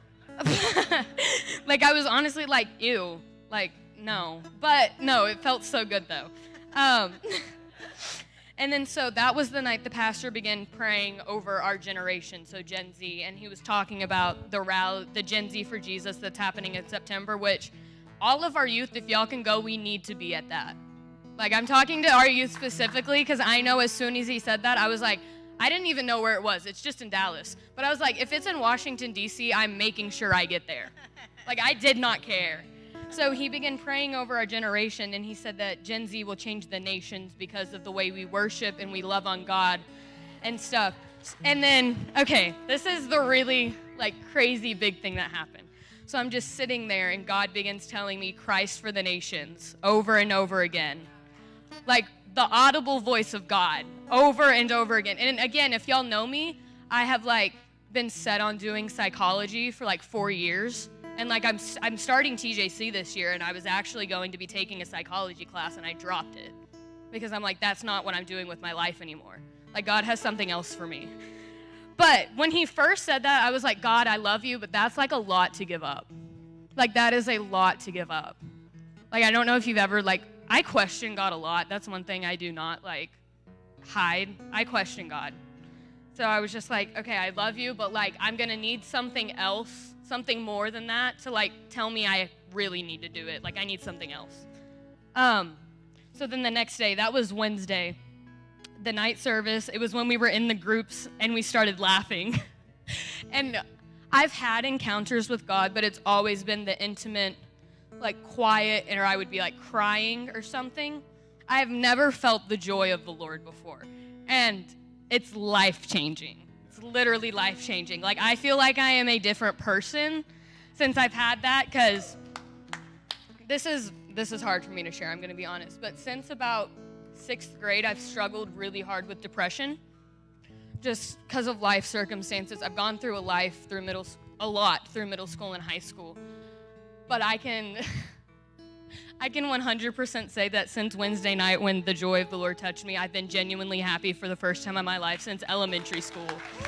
Like, I was honestly like, ew. Like, no. But, no, it felt so good, though. Um, and then so that was the night the pastor began praying over our generation, so Gen Z. And he was talking about the rally, the Gen Z for Jesus that's happening in September, which all of our youth, if y'all can go, we need to be at that. Like, I'm talking to our youth specifically because I know as soon as he said that, I was like, I didn't even know where it was. It's just in Dallas. But I was like, if it's in Washington, D C, I'm making sure I get there. Like, I did not care. So he began praying over our generation, and he said that Gen Z will change the nations because of the way we worship and we love on God and stuff. And then, okay, this is the really, like, crazy big thing that happened. So I'm just sitting there, and God begins telling me Christ for the nations over and over again. Like, the audible voice of God over and over again. And again, if y'all know me, I have like been set on doing psychology for like four years. And like I'm I'm starting T J C this year, and I was actually going to be taking a psychology class, and I dropped it because I'm like, that's not what I'm doing with my life anymore. Like, God has something else for me. But when he first said that, I was like, God, I love you, but that's like a lot to give up. Like, that is a lot to give up. Like, I don't know if you've ever like, I question God a lot. That's one thing I do not, like, hide. I question God. So I was just like, okay, I love you, but, like, I'm going to need something else, something more than that to, like, tell me I really need to do it. Like, I need something else. Um, so then the next day, that was Wednesday, the night service, it was when we were in the groups and we started laughing. And I've had encounters with God, but it's always been the intimate, like quiet, or I would be like crying or something. I have never felt the joy of the Lord before. And it's life-changing. It's literally life-changing. Like, I feel like I am a different person since I've had that, because this is this is hard for me to share, I'm going to be honest. But since about sixth grade, I've struggled really hard with depression just because of life circumstances. I've gone through a life through middle, a lot through middle school and high school. But I can, I can one hundred percent say that since Wednesday night when the joy of the Lord touched me, I've been genuinely happy for the first time in my life since elementary school.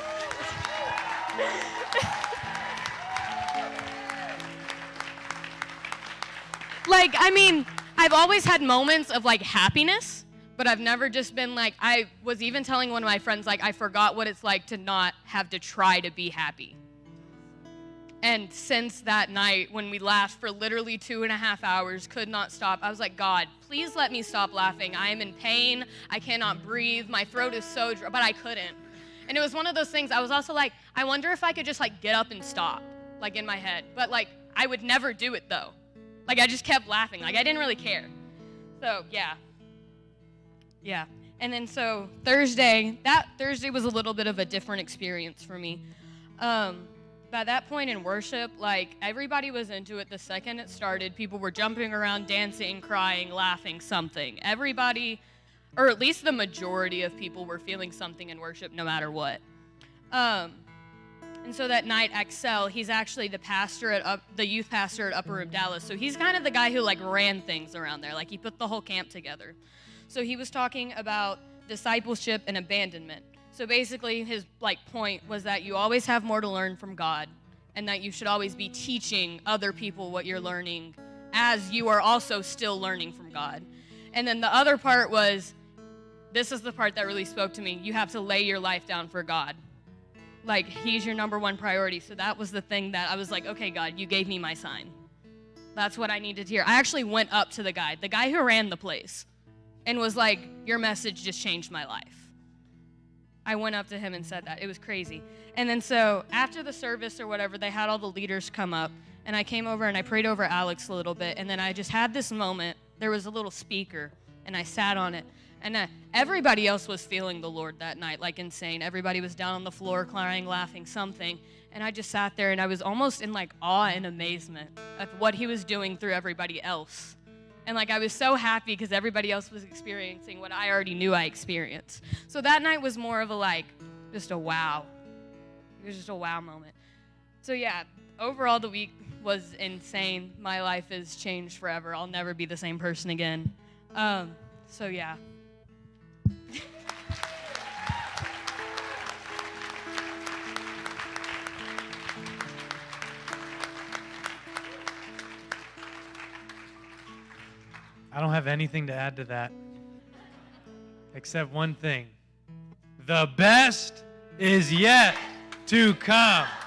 Like, I mean, I've always had moments of, like, happiness, but I've never just been, like, I was even telling one of my friends, like, I forgot what it's like to not have to try to be happy. And since that night, when we laughed for literally two and a half hours, could not stop, I was like, God, please let me stop laughing. I am in pain. I cannot breathe. My throat is so dry, but I couldn't. And it was one of those things, I was also like, I wonder if I could just, like, get up and stop, like, in my head. But, like, I would never do it, though. Like, I just kept laughing. Like, I didn't really care. So, yeah. Yeah. And then so Thursday, that Thursday was a little bit of a different experience for me. Um, by that point in worship, like, everybody was into it the second it started. People were jumping around, dancing, crying, laughing, something. Everybody, or at least the majority of people were feeling something in worship no matter what. Um, and so that night, Axel, he's actually the pastor at up, the youth pastor at Upper Room Dallas. So he's kind of the guy who like ran things around there. Like he put the whole camp together. So he was talking about discipleship and abandonment. So basically his like point was that you always have more to learn from God, and that you should always be teaching other people what you're learning as you are also still learning from God. And then the other part was, this is the part that really spoke to me. You have to lay your life down for God. Like, he's your number one priority. So that was the thing that I was like, okay, God, you gave me my sign. That's what I needed to hear. I actually went up to the guy, the guy who ran the place, and was like, your message just changed my life. I went up to him and said that. It was crazy. And then so after the service or whatever, they had all the leaders come up, and I came over and I prayed over Alex a little bit, and then I just had this moment. There was a little speaker, and I sat on it. And uh, everybody else was feeling the Lord that night, like insane. Everybody was down on the floor, crying, laughing, something. And I just sat there, and I was almost in, like, awe and amazement of what he was doing through everybody else. And, like, I was so happy because everybody else was experiencing what I already knew I experienced. So that night was more of a, like, just a wow. It was just a wow moment. So, yeah, overall the week was insane. My life has changed forever. I'll never be the same person again. Um, so, yeah. I don't have anything to add to that, except one thing. The best is yet to come.